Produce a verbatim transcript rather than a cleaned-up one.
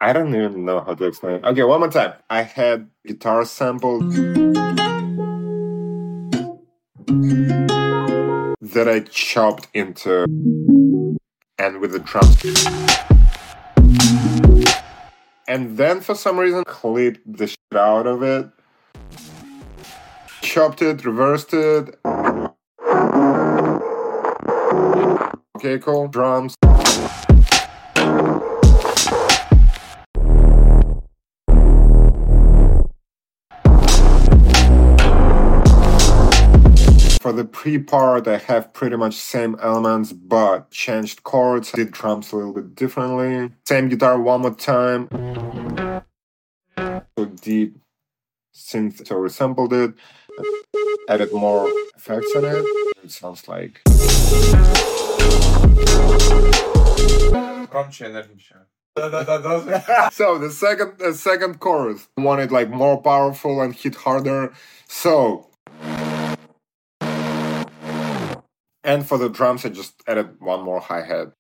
I don't even know how to explain it. Okay, one more time. I had guitar sample that I chopped into, and with the drums. And then for some reason, clipped the shit out of it. Chopped it, reversed it. Okay, cool. Drums. For the pre-part, I have pretty much same elements, but changed chords, did drums a little bit differently. Same guitar one more time. So deep synth, so resampled it, added more effects on it. It sounds like... So the second, the second chorus, I wanted like more powerful and hit harder. So... And for the drums, I just added one more hi-hat.